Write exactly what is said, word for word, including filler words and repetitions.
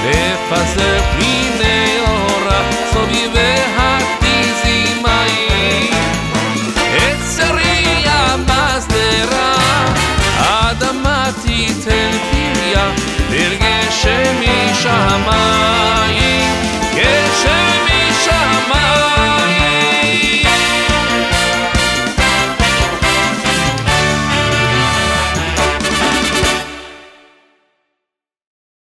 לפזר פני אורה סוביבי התזימאים את שריה מסדרה האדמה תיתן פריה ברגשם משמיים